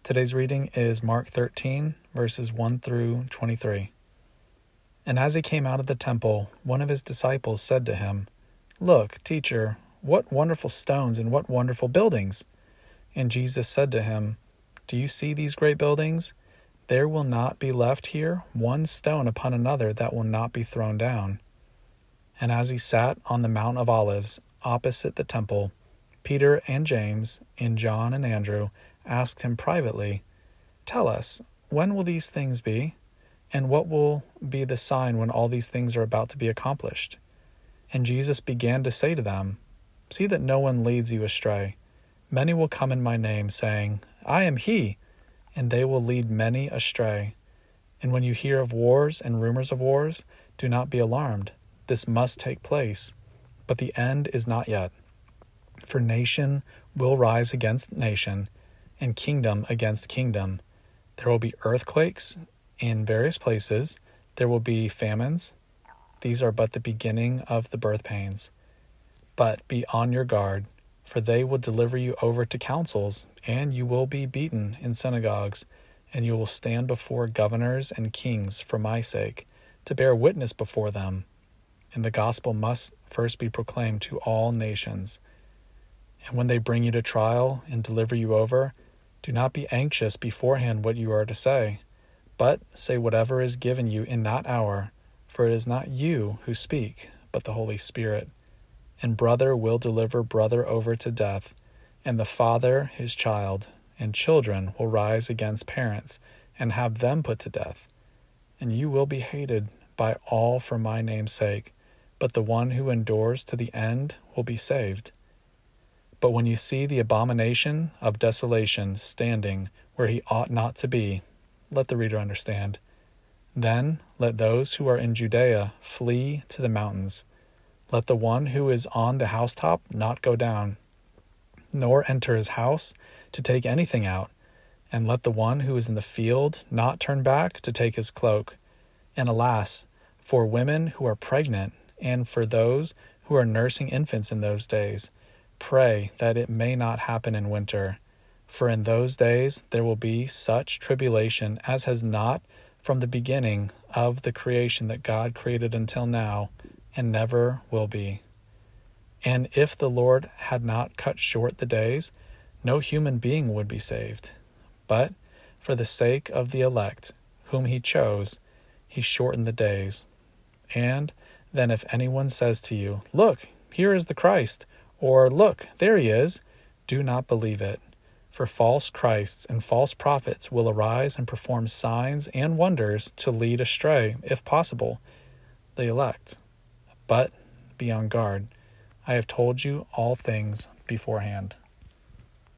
Today's reading is Mark 13, verses 1 through 23. And as he came out of the temple, one of his disciples said to him, "Look, teacher, what wonderful stones and what wonderful buildings!" And Jesus said to him, "Do you see these great buildings? There will not be left here one stone upon another that will not be thrown down." And as he sat on the Mount of Olives, opposite the temple, Peter and James and John and Andrew asked him privately, "Tell us, when will these things be? And what will be the sign when all these things are about to be accomplished?" And Jesus began to say to them, "See that no one leads you astray. Many will come in my name, saying, 'I am he,' and they will lead many astray. And when you hear of wars and rumors of wars, do not be alarmed. This must take place, but the end is not yet. For nation will rise against nation, and kingdom against kingdom. There will be earthquakes in various places. There will be famines. These are but the beginning of the birth pains. But be on your guard, for they will deliver you over to councils, and you will be beaten in synagogues, and you will stand before governors and kings for my sake, to bear witness before them. And the gospel must first be proclaimed to all nations. And when they bring you to trial and deliver you over, do not be anxious beforehand what you are to say, but say whatever is given you in that hour, for it is not you who speak, but the Holy Spirit. And brother will deliver brother over to death, and the father his child, and children will rise against parents and have them put to death. And you will be hated by all for my name's sake, but the one who endures to the end will be saved. But when you see the abomination of desolation standing where he ought not to be, let the reader understand. Then let those who are in Judea flee to the mountains. Let the one who is on the housetop not go down, nor enter his house to take anything out. And let the one who is in the field not turn back to take his cloak. And alas, for women who are pregnant, and for those who are nursing infants in those days, pray that it may not happen in winter. For in those days there will be such tribulation as has not from the beginning of the creation that God created until now, and never will be. And if the Lord had not cut short the days, no human being would be saved. But for the sake of the elect, whom he chose, he shortened the days. And then if anyone says to you, 'Look, here is the Christ,' or 'Look, there he is,' do not believe it. For false Christs and false prophets will arise and perform signs and wonders to lead astray, if possible, the elect. But be on guard. I have told you all things beforehand."